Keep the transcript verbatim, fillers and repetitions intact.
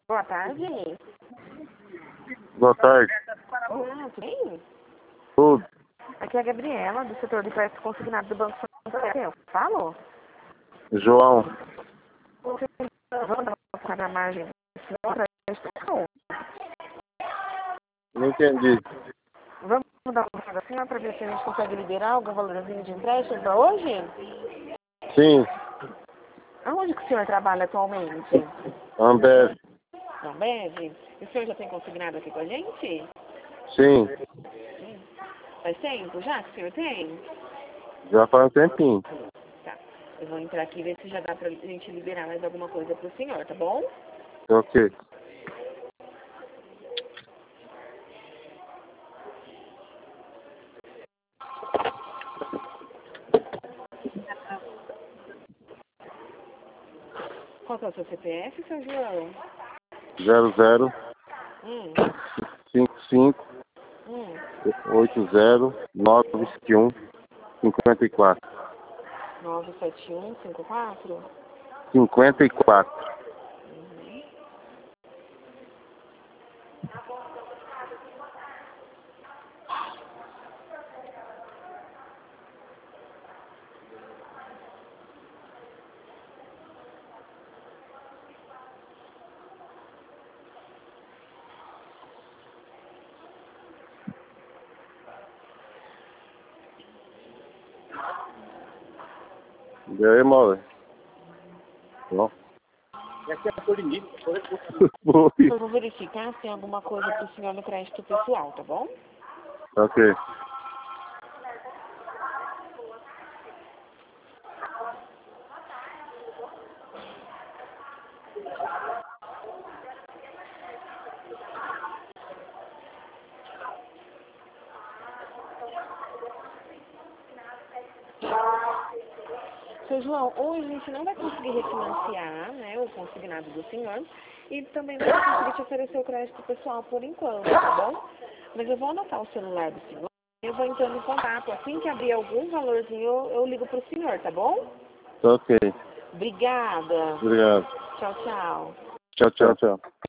Boa tarde. Boa tarde. Olá, tudo bem? Tudo. Aqui é a Gabriela, do setor de crédito consignado do Banco Santander. Falo? João. Vamos dar uma na margem do crédito? Não entendi. Vamos dar uma olhada assim, para ver se a gente consegue liberar algum valorzinho de empréstimo para hoje? Sim. Aonde que o senhor trabalha atualmente? Ambev. Na Ambev? E o senhor já tem consignado aqui com a gente? Sim. Hum. Faz tempo já que o senhor tem? Já faz um tempinho. Tá. Eu vou entrar aqui e ver se já dá pra gente liberar mais alguma coisa pro senhor, tá bom? Ok. Qual que é o seu C P F, seu João? Zero zero Hum. cinco cinco Hum. oito zero nove sete um cinquenta e quatro. nove sete um cinco quatro? Cinquenta e quatro. Uhum. E aí, mole? Não. Foi. Eu vou verificar se tem alguma coisa pro senhor no crédito pessoal, tá bom? Ok. Seu João, hoje a gente não vai conseguir refinanciar, né, o consignado do senhor e também não vai conseguir te oferecer o crédito pessoal por enquanto, tá bom? Mas eu vou anotar o celular do senhor e eu vou entrando em contato. Assim que abrir algum valorzinho, eu, eu ligo pro senhor, tá bom? Ok. Obrigada. Obrigado. Tchau, tchau. Tchau, tchau, tchau.